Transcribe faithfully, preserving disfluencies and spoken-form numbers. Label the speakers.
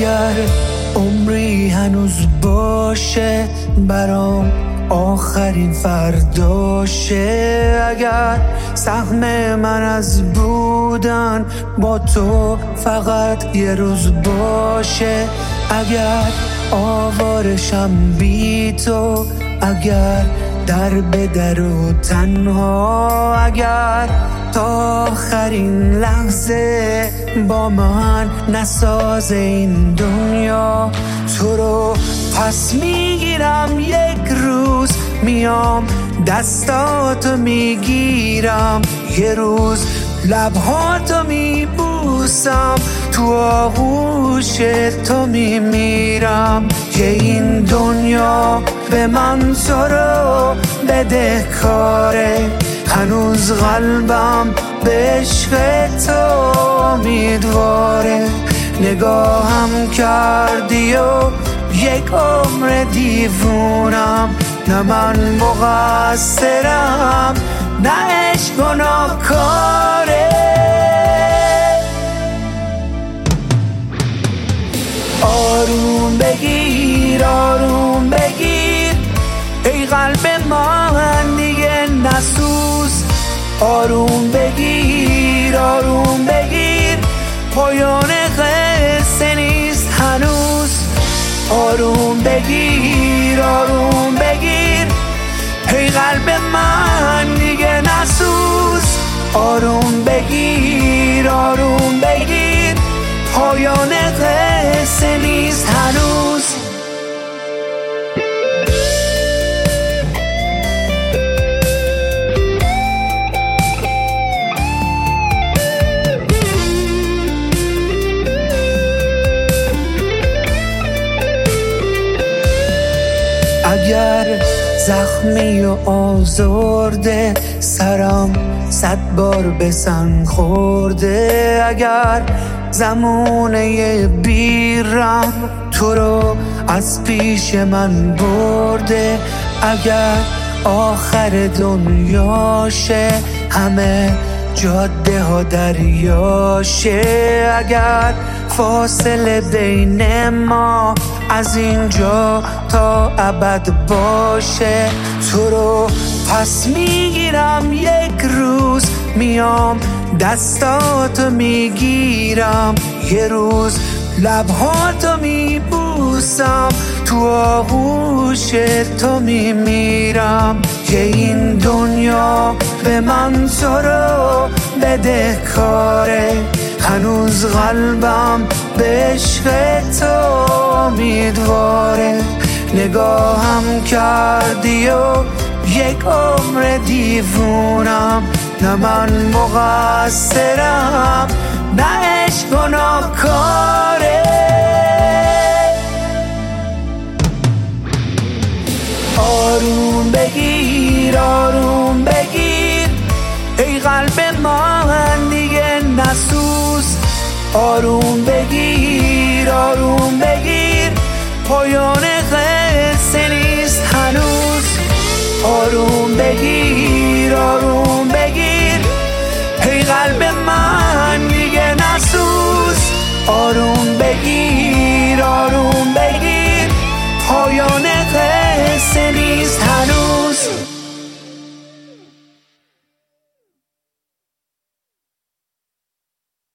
Speaker 1: اگر عمری هنوز باشه برام آخرین فرداشه، اگر سهم من از بودن با تو فقط یه روز باشه، اگر آوارشم بی تو، اگر در به در و تنها، اگر تا آخرین لحظه با من نسازه این دنیا، تو رو پس میگیرم یک روز، میام دستاتو میگیرم، یه روز لبهاتو میبوسم، تو آغوش تو میمیرم، که این دنیا به من تو رو بده کاره، هنوز قلبم به عشق تو امیدواره، نگاهم کردی و یک عمر دیوونم، نه من مقصرم نه عشق گناهکاره. آروم بگیر آروم بگیر ای قلب من دیگه نسوز، آروم بگیر آروم بگیر پایان قصه نیست هنوز، آروم بگیر آروم بگیر ای قلب من دیگه نسوز، آروم بگیر آروم بگیر پایان قصه نیست هنوز. اگر زخمی و آزرده سرم صد بار به سنگ خورده، اگر زمونه بیرم تو رو از پیش من برده، اگر آخر دنیاشه همه جاده ها دریاشه، اگر فاصله بین ما از اینجا تا ابد باشه، تو رو پس میگیرم یک روز، میام دستاتو میگیرم، یه روز لبهاتو میبوسم، تو آغوش تو میمیرم، که این دنیا به من تو رو بده کاره، هنوز قلبم به عشق تو امیدواره، نگاهم کردی و یک عمر دیوونم، نه من مقصرم نه عشق گناهکاره. آروم بگیر آروم بگیر ای قلب من دیگه نسوز، آروم بگیر آروم بگیر پایان قصه نیست هنوز، آروم بگیر آروم بگیر ای قلب من دیگه نسوز، آروم بگیر آروم بگیر پایان قصه نیست هنوز.